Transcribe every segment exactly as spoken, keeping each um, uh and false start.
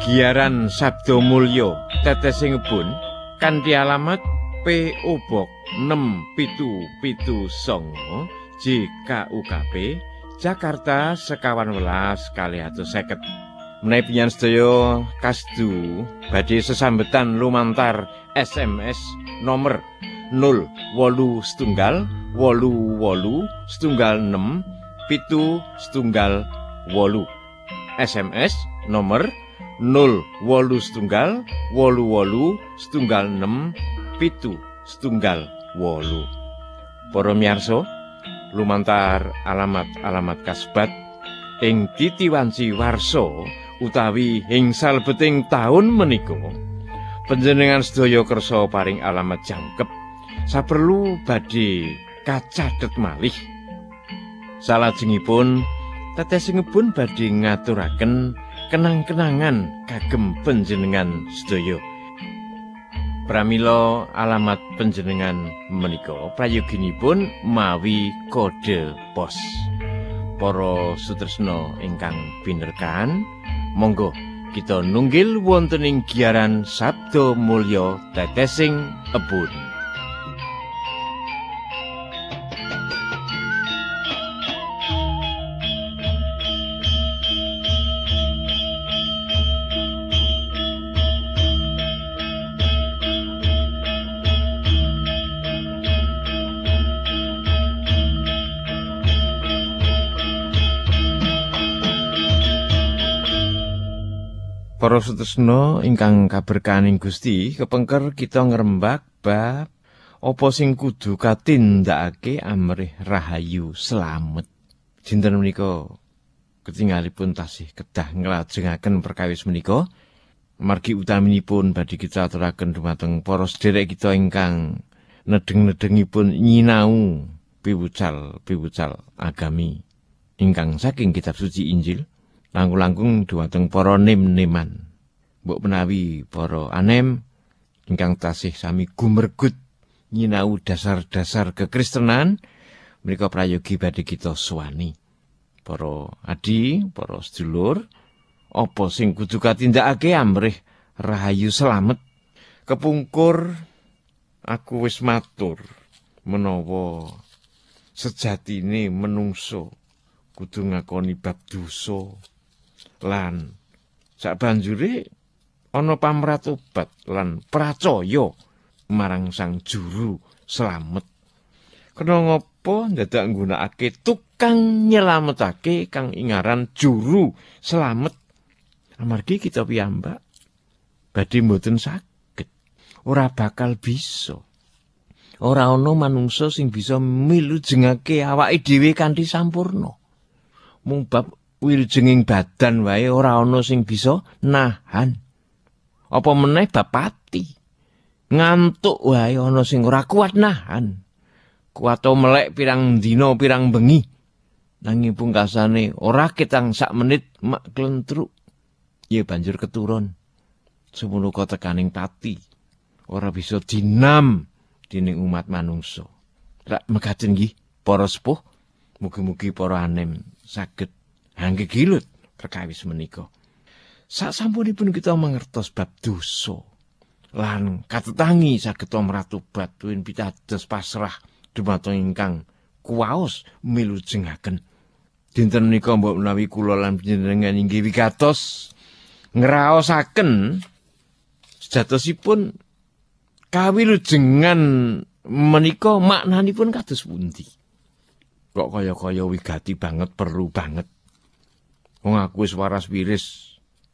Giaran Sabda Mulya Tetesing Kebon kanthi alamat P O Box enam pitu pitu sanga J K U K P Jakarta sekawan welas kalih atus seket. Menawi panjenengan sedaya kasdu badhe sesambetan lumantar S M S nomor nol wolu setunggal wolu wolu setunggal enam pitu setunggal wolu. S M S nomor nol wolu setunggal wolu wolu setunggal enam pitu setunggal wolu. Para miyarsa, lumantar alamat-alamat kasebat ing titiwanci warsa utawi ing salebeting taun menika panjenengan sedaya kersa paring alamat jangkep saperlu badhe kacathet malih. Salajengipun Tetesing Kebon badhe ngaturaken kenang-kenangan kagem panjenengan sedaya. Pramila alamat panjenengan menika prayoginipun mawi kode pos. Para sutresna ingkang pinerkan, monggo kita nunggil wonten ing giaran Sabda Mulya Tetesing Kebon. Para sutresna ingkang kaberkahaning Gusti, kepengker kita ngrembak bab apa sing kudu katindakake amrih rahayu slamet. Dinten menika ketingalipun tasih kedah nglajengaken perkawis menika. Margi utaminipun badhe kita aturaken dumateng para sedherek kita ingkang nedeng-nedengipun nyinau piwucal-piwucal agami ingkang saking kitab suci Injil. Langkung-langkung dumateng para nem-neman. Mbok menawi para anem ingkang tasih sami gumregut nyinau dasar-dasar kekristenan, menika prayogi badhe kita suwani. Para adi, para sedulur, apa sing kudu katindakake amrih rahayu slamet. Kepungkur aku wis matur menawa sejatine menungso kudu ngakoni bab dosa. Lan sabanjure ana pamratobat lan pracaya marang Sang Juru Slamet. Kena ngapa dadak nggunakake tukang nyelametake kang ingaran Juru Slamet? Amargi kita piyambak badhe mboten saged, ora bakal bisa. Ora ana manungsa sing bisa milujengake awake dhewe kanthi sampurna. Mung bab wilujenging badan wae ora ana sing bisa nahan. Apa meneh bab pati. Ngantuk wae ana sing ora kuat nahan. Kuat melek pirang dina pirang bengi. Nanging pungkasane ora ketang sak menit mak klentruk. Ya banjur keturun. Semono tekaning pati. Ora bisa dinam dening umat manungsa. Rak mekaten nggih para sepuh, mugi-mugi para anem saged anggegilut perkawis menika. Sasampunipun kita mangertos bab dosa lan katetangi saged mratobat win pitados pasrah dumateng ingkang kuwaos milujengaken. Dinten menika mbok menawi kula lan panjenengan inggih wigatos ngraosaken sejatosipun kawilujengan menika maknanipun kados pundi. Kok kaya-kaya wigati banget, perlu banget. Wong aku wis waras wiris.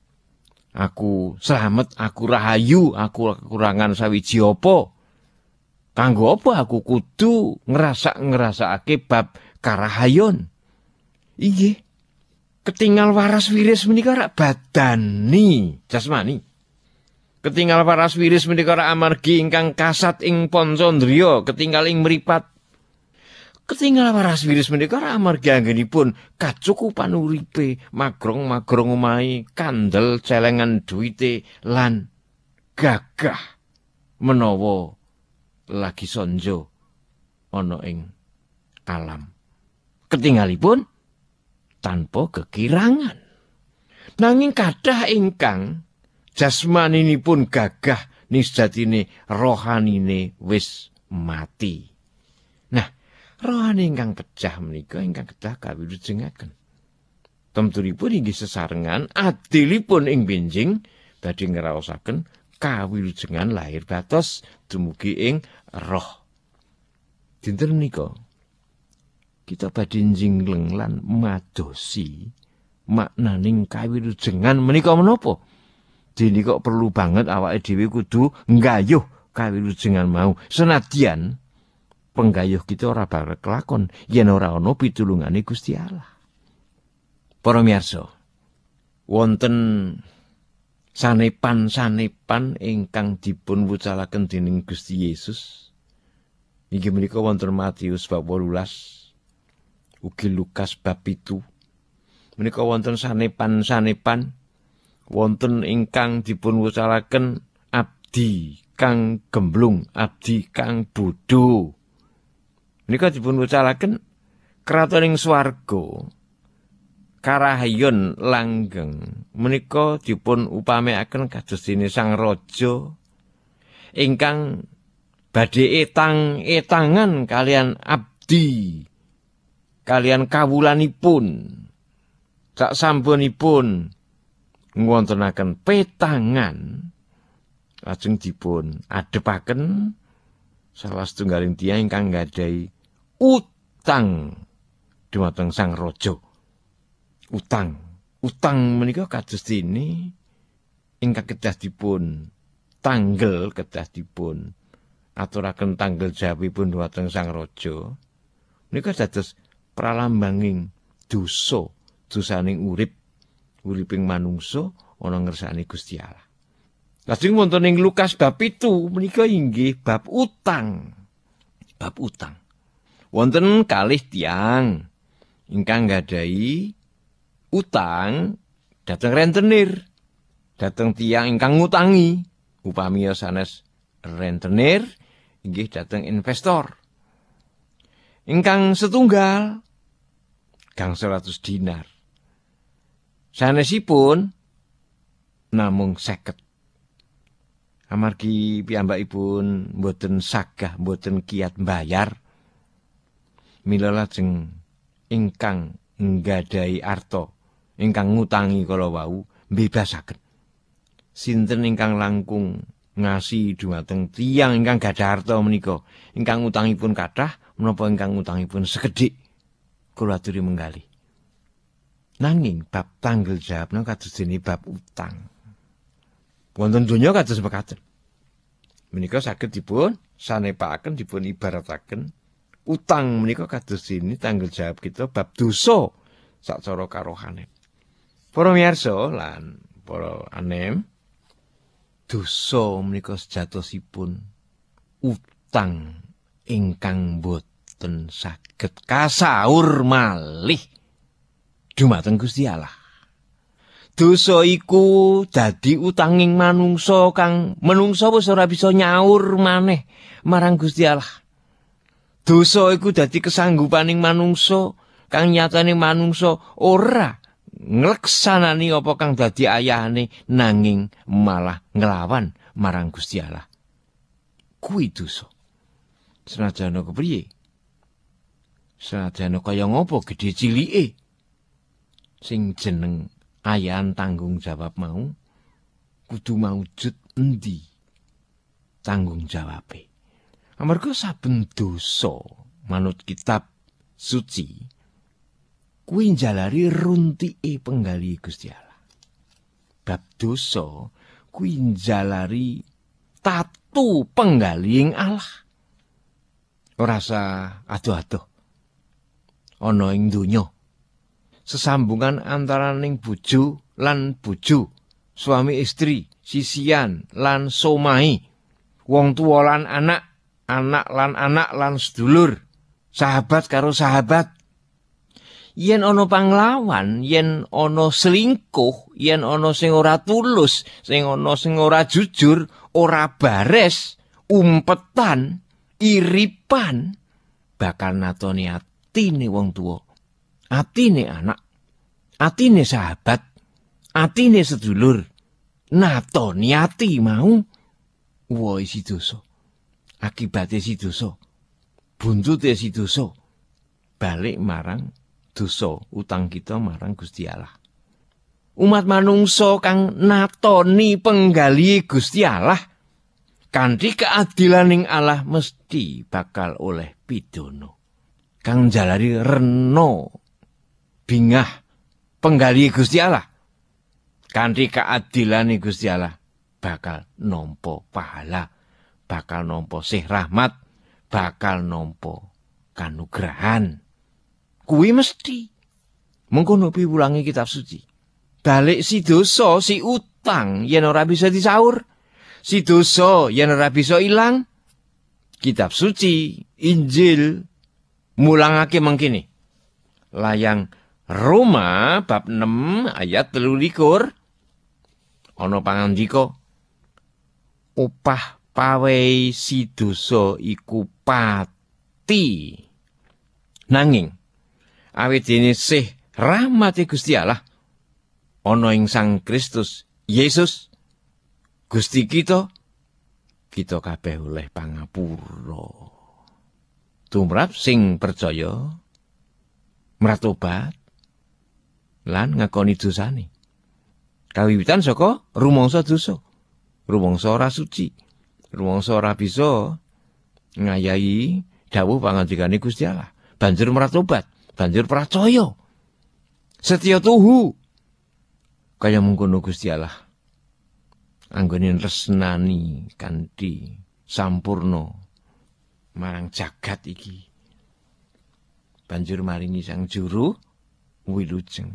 Aku slamet, aku rahayu, aku kekurangan sawiji apa? Kanggo apa aku kudu ngerasa-ngerasakake bab karahayon? Inggih. Ketinggal waras wiris menika rak badani, jasmani. Ketinggal waras wiris menika rak amargi ingkang kasat ing pancandriya, ketinggal ing mripat. Ketinggal waras wiris menika amargi anggenipun kacukupan uripe, magrong-magrong omahe, kandel celengan duwite lan gagah menawa lagi sonjo ana ing alam. Ketinggalipun tanpa kekirangan. Nanging kathah ingkang jasmaninipun gagah nisjatine rohanine wis mati. Nah, rohani ingkang pecah menika ingkang kedah kawilujengaken. Temtunipun inggih sesarengan adilipun ing benjing badhe ngraosaken kawilujengan lahir batos dumugi ing roh. Dinten menika kita badhe njingleng lan madosi maknaning kawilujengan menika menapa? Dene kok perlu banget awake dhewe kudu nggayuh kawilujengan mau. Senadyan penggayuh kita ora bakal kelakon yen ora ana pitulungane Gusti Allah. Para miyarsa, wonten sanepan-sanepan ingkang dipun wucalaken dening Gusti Yesus. Inggih menika wonten Matius bab wolulas, ugi Lukas bab pitu. Menika wonten sanepan-sanepan wonten ingkang dipun wucalaken abdi kang gemblung, abdi kang bodho. Menika dipun wucalaken kratoning swarga karahayon langgeng. Menika dipun upamekaken kados dene sang raja ingkang badhe etang-etangan kalian abdi kalian kawulanipun. Sak sampunipun ngwontenaken petangan lajeng dipun adepaken salah setunggaling tiyang ingkang nggadahi utang dhumateng sang raja. Utang, utang menika kados dene ingkang kedah dipun tanggel kedah dipun aturaken tanggel jawabipun dhumateng sang raja. Menika dados pralambanging dosa, dosaning urip, uriping manungsa ana ngersane Gusti Allah. Lajeng wonten ing Lukas bab pitu menika inggih bab utang. Bab utang. Wonten kalih tiyang ingkang nggadahi utang dhateng rentenir, dhateng tiyang ingkang ngutangi, upami sanes rentenir inggih dhateng investor. Ingkang setunggal gangsal atus dinar. Sanesipun namung seket. Amargi piyambakipun mboten sagah, mboten kiat mbayar, mila lajeng ingkang nggadahi arta, ingkang ngutangi kala wau mbebasaken. Sinten ingkang langkung ngasi dhumateng tiyang ingkang gadah arta menika, ingkang ngutangipun kathah menapa ingkang ngutangipun sekedhik, kula aturi menggalih. Nanging bab tanggel jawab menika kados dene bab utang. Wonten donya kados mekaten. Menika saged dipun sanepakaken, dipun ibarataken utang menika kados dene tanggel jawab kita bab dosa sacara karohanen. Para miyarsa lan para anem, dosa menika sejatosipun utang ingkang boten saged kasaur malih dhumateng Gusti Allah. Dosa iku dadi utanging manungsa kang menungsa wis ora bisa nyaur maneh marang Gusti Allah. Dosa iku dadi kesanggupaning manungsa kang nyatane manungsa ora ngleksanani apa kang dadi ayahane nanging malah nglawan marang Gusti Allah. Kuwi dosa. Senajan kepriye? Senajan kaya ngopo gedhe cilike sing jeneng ayahan tanggung jawab mau kudu maujud endi tanggung jawabe. Amarga saben dosa manut kitab suci kuwi njalari runtike penggali Gusti Allah. Bab dosa kuwi njalari tatu penggaling Allah. Ora usah adoh-adoh ana ing donya. Sesambungan antaraning bojo lan bojo, suami istri, sisian lan somai, wong tuwa lan anak, anak lan anak lan sedulur, sahabat karo sahabat. Yen ana panglawan, yen ana selingkuh, yen ana sing ora tulus, sing ana sing ora jujur, ora bares, umpetan, iripan, bakal natoni atine wong tuwa, atine anak, atine sahabat, atine sedulur, natoni ati mau woi si dosa. Akibate si dosa. Buntute si dosa. Balik marang dosa utang kita marang Gusti Allah. Umat manungsa kang natoni penggali Gusti Allah kanthi keadilaning Allah mesti bakal oleh pidono. Kang jalari reno bingah penggali Gusti Allah kanthi keadilane Gusti Allah bakal nampa pahala, bakal nampa sih rahmat, bakal nampa kanugrahan. Kuwi mesti. Mengkono piwulangi kitab suci. Balik si dosa, si utang yen ora bisa disaur, si dosa yen ora bisa ilang. Kitab suci, Injil mulangake mengkini. Layang Roma bab enam ayat telu likur. Ana pangandika upah pawei si dosa iku pati. Nanging awit dene sih rahmate Gusti Allah ana ing Sang Kristus Yesus Gusti kita, kita kabeh oleh pangapura. Tumrap sing percaya mratobat lan ngakoni dosane. Kawiwitan saka rumangsa dosa, rumangsa ora suci, rumangsa ora bisa ngayahi dawuh pangandikane Gusti Allah. Banjur mratobat, banjur percaya. Setya tuhu kaya mengkono Gusti Allah anggone resnani kanthi sampurna marang jagat iki. Banjur maringi Sang Juru wilujeng.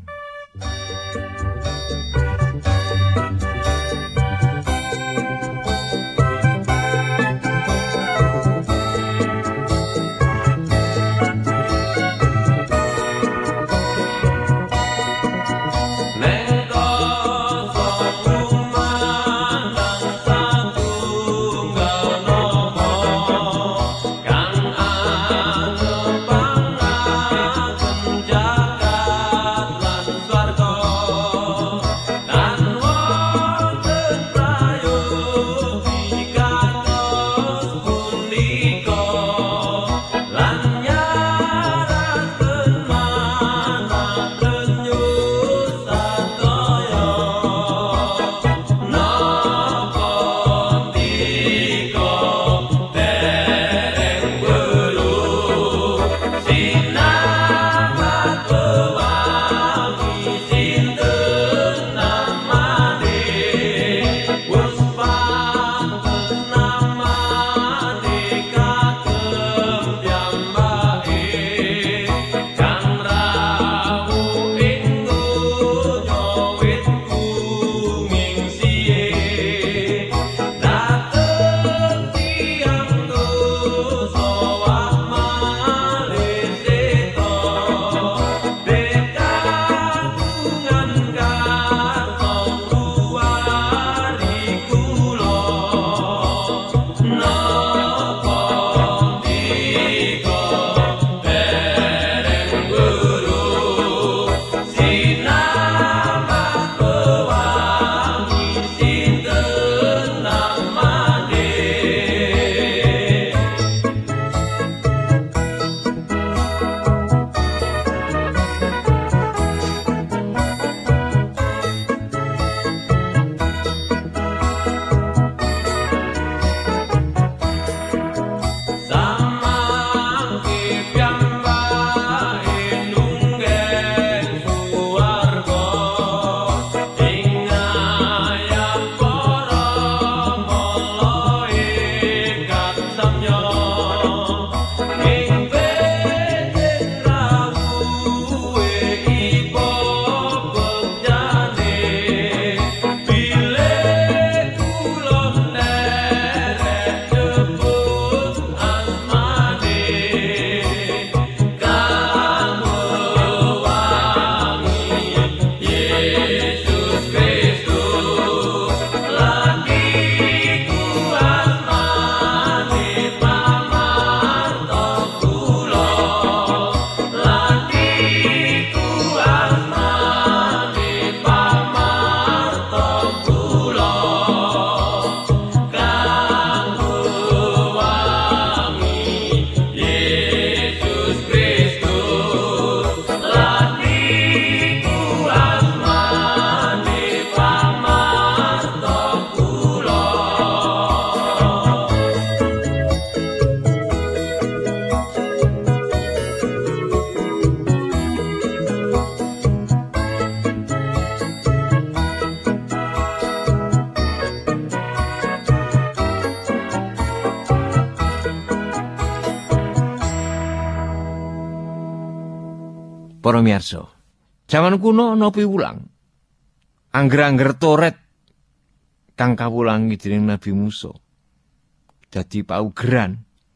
Para miyarsa, jaman kuno ana piwulang angger-angger Toret kang kawulangi dening Nabi Musa dadi paugeran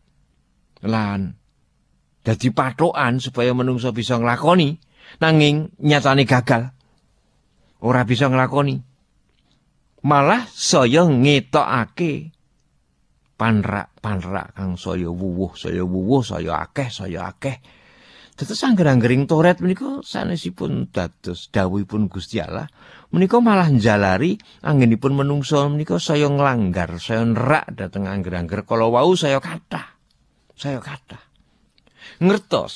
lan dadi patokan supaya menungso bisa nglakoni, nanging nyatane gagal. Ora bisa nglakoni. Malah saya ngetokake panrak-panrak kang saya wuwuh, saya wuwuh, saya akeh, saya akeh. Dados angger-anggering Toret menika sanesipun dados dawuhipun Gusti Allah, menika malah njalari anggenipun menungso menika saya nglanggar, saya nerak dhateng angger-angger kala wau saya kathah. Saya kathah. Ngertos,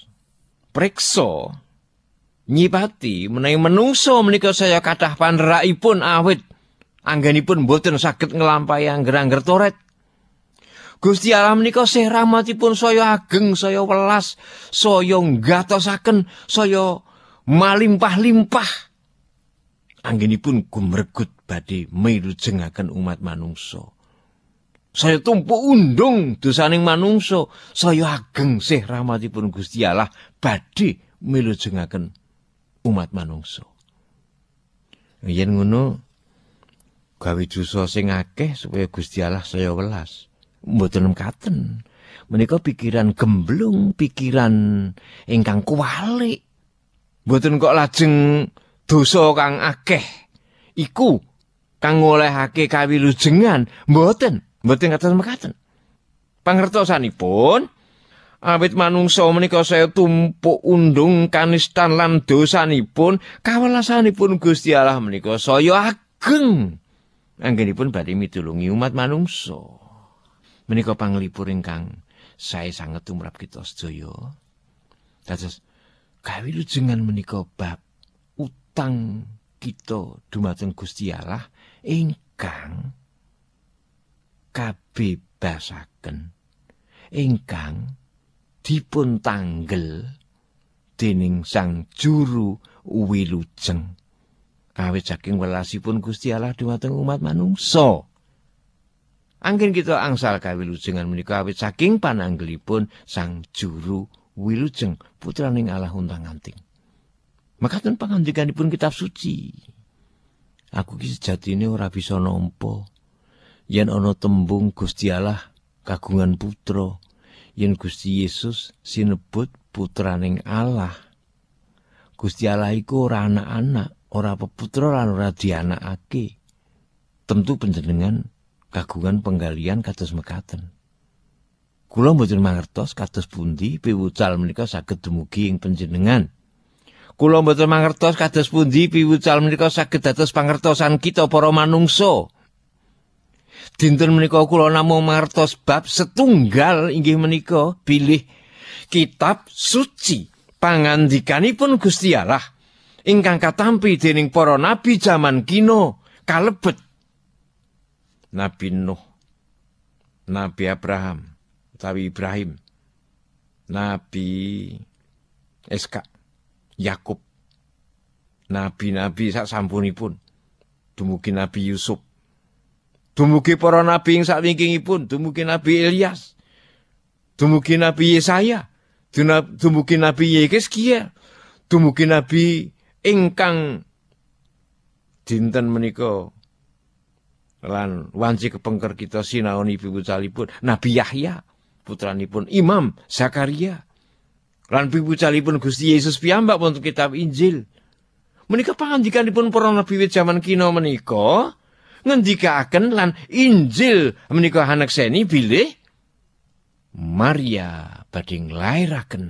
priksa, nyipati menawi menungso menika saya kathah panrakipun awit anggenipun boten saged nglampahi angger-angger Toret. Gusti Allah menika sih rahmatipun saya ageng, saya welas, saya nggatosaken, saya malimpah-limpah. Anggenipun gumregut badhe milujengaken umat manungso. Saya tumpuk undung dosaning manungso, saya ageng sih rahmatipun Gusti Allah badhe milujengaken umat manungso. Yen ngono gawe dosa sing akeh supaya Gusti Allah saya welas. Mboten mekaten. Menika pikiran gemblung, pikiran ingkang kuwalik. Mboten kok lajeng dosa kang akeh iku kang ngolehake kawilujengan, mboten. Mboten kados mekaten. Pangertosanipun awit manungsa menika saya tumpuk undung kanistan lan dosanipun, kawelasanipun Gusti Allah menika saya ageng anggenipun badhe mitulungi umat manungsa. Menika panglipur ingkang sae sanget tumrap kita sedaya. Dados kawilujengan menika bab utang kita dumateng Gusti Allah ingkang kabebasaken, ingkang dipun tanggel dening Sang Juru Wilujeng awit saking welasipun Gusti Allah dumateng umat manungsa. Anggen kita angsal kawilujengan menika awit saking pananggelipun Sang Juru Wilujeng putraning Allah untang-anting. Makaten pangandikanipun kitab suci. Aku ki sejatine ora bisa nampa yen ana tembung Gusti Allah kagungan putra, yen Gusti Yesus sinebut putraning Allah. Gusti Allah iku ora anak-anak, ora peputra lan ora dianakake. Tentu panjenengan kagungan penggalian kados mekaten. Kula mboten mangertos kados pundi piwucal menika saged dumugi ing panjenengan. Kula mboten mangertos kados pundi piwucal menika saged dados pangertosan kita para manungsa. Dinten menika kula namung mangertos bab setunggal inggih menika bilih kitab suci pangandikanipun Gusti Allah ingkang katampi dening para nabi jaman kina kalebet Nabi Nuh, Nabi Abraham, utawi Ibrahim, Nabi Iskak, Yakub, nabi-nabi sak sampunipun, dumugi Nabi Yusuf, dumugi para nabi ing sakwingkingipun, dumugi Nabi Ilyas, dumugi Nabi Yesaya, dumugi Nabi Yehezkiel, dumugi Nabi ingkang dinten menika lan wanci kepengker kita sinaoni piwucalipun Nabi Yahya putranipun Imam Zakaria lan piwucalipun Gusti Yesus piyambak wonten kitab Injil. Menika pangandikanipun para nabi wit jaman kina menika ngendikaken lan Injil menika hanekseni bilih Maria badhe nglairaken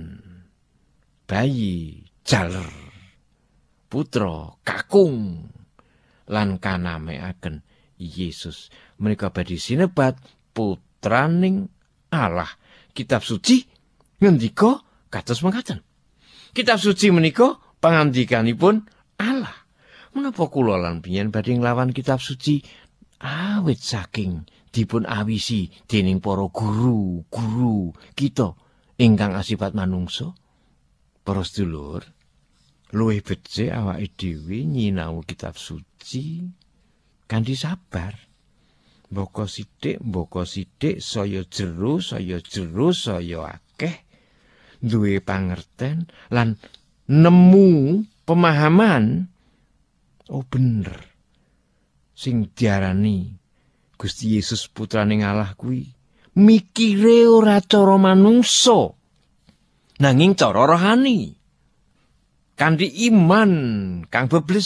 bayi jaler putra kakung lan kanameaken Yesus. Menika badhe sinebat putraning Allah. Kitab suci ngendika kados mekaten. Kitab suci menika pangandikanipun Allah. Menapa kula lan pinyen badhe nglawan kitab suci awit saking dipun awisi dening para guru-guru kita ingkang asipat manungsa. Para sedulur, luwih becik awake dhewe nyinau kitab suci kanthi sabar. Mboko sithik, mboko sithik, saya jero, saya jero, saya akeh duwe pangerten lan nemu pemahaman, oh bener sing diarani Gusti Yesus putraning Allah kuwi mikire ora cara manungsa nanging cara rohani. Kanthi iman kang bebles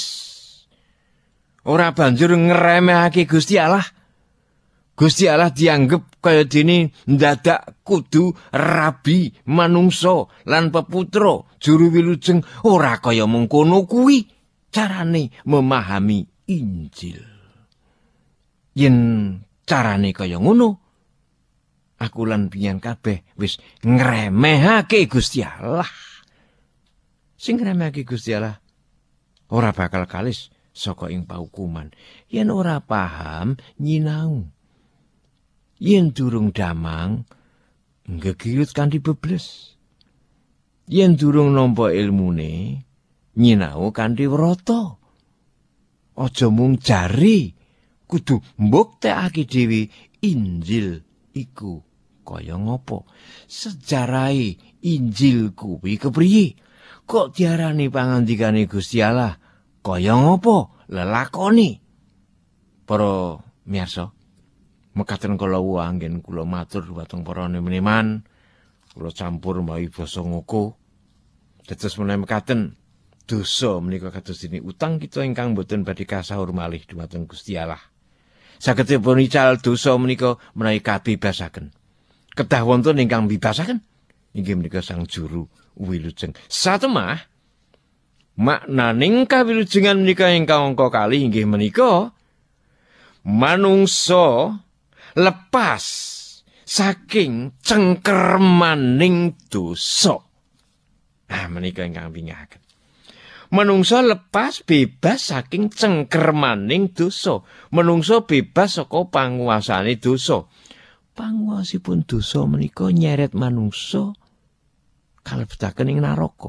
ora banjur ngremehake Gusti Allah. Gusti Allah dianggep kaya dene ndadak kudu rabi manungsa lan peputra juru wilujeng, ora kaya mengkono kuwi carane memahami Injil. Yen carane kaya ngono, aku lan piyan kabeh wis ngremehake Gusti Allah. Sing ngremehake Gusti Allah ora bakal kalis saka ing paukuman yen ora paham nyinau. Yen durung damang ngegilut kanthi bebles. Yen durung nampa ilmune nyinau kanthi wrata. Aja mung jari, kudu mbuktekake dhewe Injil iku kaya ngapa. Sejarahe Injil kuwi kepriye? Kok diarani pangandikane Gusti Allah kaya ngapa lelakone? Para miyarsa, mekaten kala anggen kula matur dhateng para meniman, kula campur mawi basa ngoko. Dados menawi mekaten dosa menika kados dene utang kita ingkang boten badhe kasahur malih dhumateng Gusti Allah. Sagedipun ical dosa menika menawi kabebasaken. Kedah wonten ingkang bibasaken inggih menika Sang Juru Wilujeng. Satemah maknaning kawilujengan menika ingkang angka kalih inggih menika manungsa lepas saking cengkermaning dosa. Nah, menika ingkang wingaken. Manungsa lepas bebas saking cengkermaning dosa. Manungsa bebas saka panguasane dosa. Panguwasipun dosa menika nyeret manungsa kalebetaken ing naraka.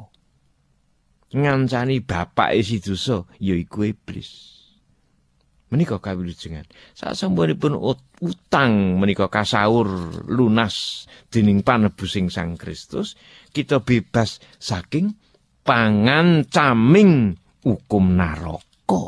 Ngancani bapake si dosa yaiku iblis. Menika kawilujengan. Sasampunipun utang menika kasahur lunas dening panebusing Sang Kristus, kita bebas saking pangancaming hukum naraka.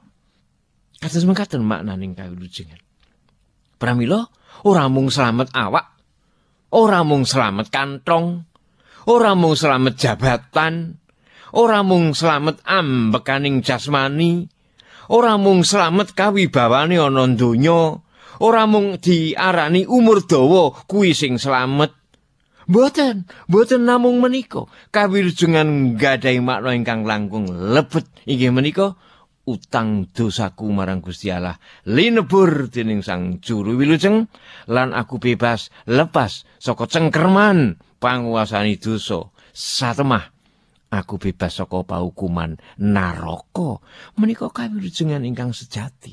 Kados mekaten maknaning kawilujengan. Pramila ora mung slamet awak, ora mung slamet kantong, ora mung slamet jabatan, ora mung slamet ambekaning jasmani, ora mung slamet kawibawane ana donya, ora mung diarani umur dawa kuwi sing slamet. Boten, boten namung menika. Kawilujengan nggadhahi makna ingkang langkung lebet inggih menika utang dosaku marang Gusti Allah linebur dening Sang Juru Wilujeng lan aku bebas lepas saka cengkerman panguasane dosa. Satemah aku bebas saka paukuman naraka. Menika kawilujengan ingkang sejati.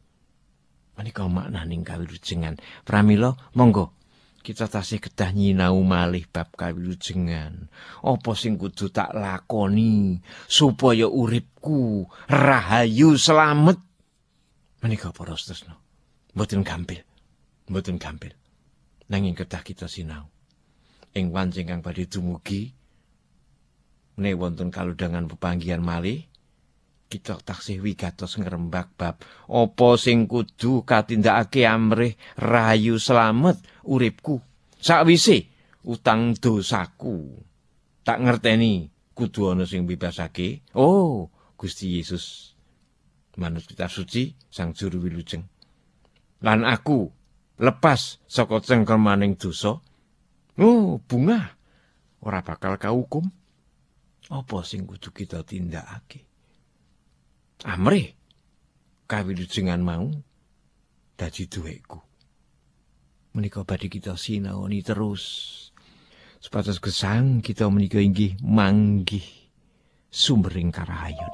Menika maknaning kawilujengan. Pramila monggo kita tasih kedah nyinau malih bab kawilujengan. Apa sing kudu tak lakoni supaya uripku rahayu slamet. Menika para tresna. Mboten gampil. Mboten gampil. Nanging kedah kita sinau. Ing wanci kang badhe dumugi menawi wonten kalodhangan pepanggihan malih, kita taksih wigatos ngrembak bab apa sing kudu katindakake amrih rahayu slamet uripku. Sakwise utang dosaku tak ngerteni kudu ana sing bebasake. Oh, Gusti Yesus manut kitab suci Sang Juru Wilujeng. Lan aku lepas saka cengkermaning dosa. Oh, bunga ora bakal kaukum. Apa sing kudu kita tindakake? Amrih kawilujengan mau dadi duweku. Menika badhe kita sinaoni terus. Supados gesang kita menika inggih manggih sumbering karahayun.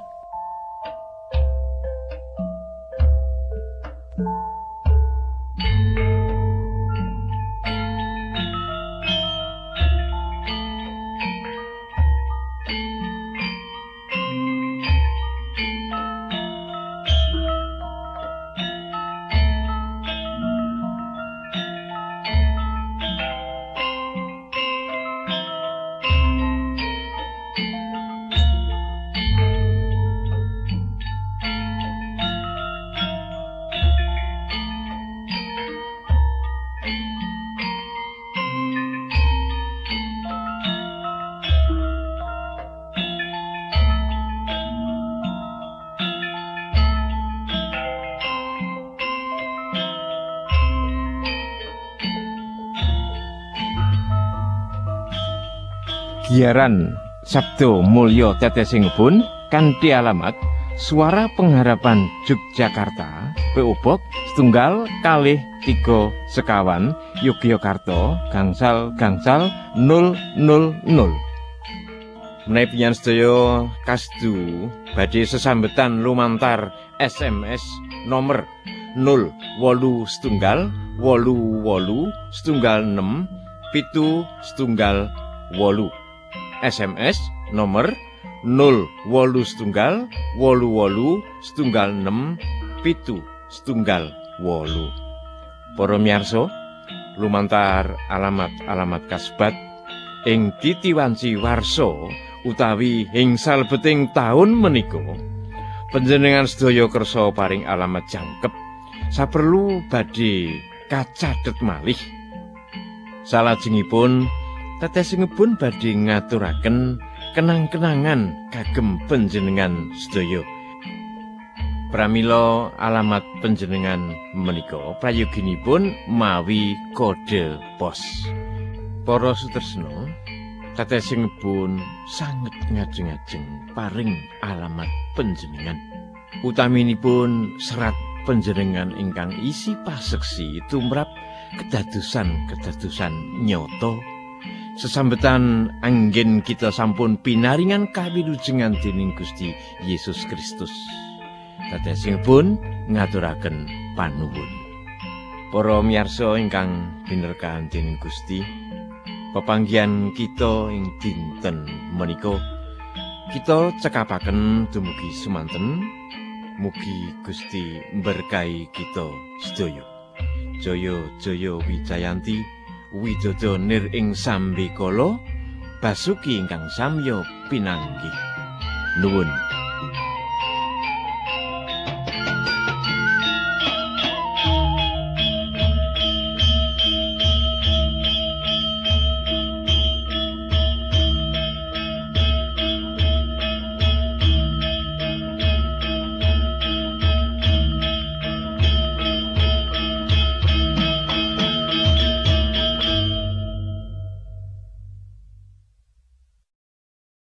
Giaran Sabdo Mulya Tetesingipun kanthi alamat Suara Pengharapan Yogyakarta, P O Box setunggal kalih tiga sekawan Yogyakarta gangsal gangsal nol nol nol. Menawi panjenengan sedaya kasdu badhe sesambetan lumantar S M S nomor nol wolu setunggal wolu wolu setunggal enam pitu setunggal wolu. S M S nomor nol wolu setunggal wolu wolu setunggal enam pitu setunggal wolu. Para miyarsa, lumantar alamat-alamat kasebat ing titiwanci warsa utawi ing salebeting taun menika, panjenengan sedaya kersa paring alamat jangkep saperlu badhe kacathet malih. Salajengipun tetesingipun badhe ngaturaken kenang-kenangan kagem panjenengan sedaya. Pramila alamat panjenengan menika prayoginipun mawi kode pos. Para sutresna, tetesingipun sanget ngajeng-ajeng paring alamat panjenengan. Utaminipun serat panjenengan ingkang isi paseksi tumrap kedadosan-kedadosan nyata. Sesambetan anggen kita sampun pinaringan kawilujengan dening Gusti Yesus Kristus. Tetesingipun ngaturaken panuwun. Para miyarsa ingkang binerkahan dening Gusti, pepanggihan kita ing dinten menika kita cekapaken dumugi semanten. Mugi Gusti mberkahi kita sedaya. Jaya jaya Wijayanti Widodo nir ing sambikala basuki ingkang samya pinanggih. Nuwun.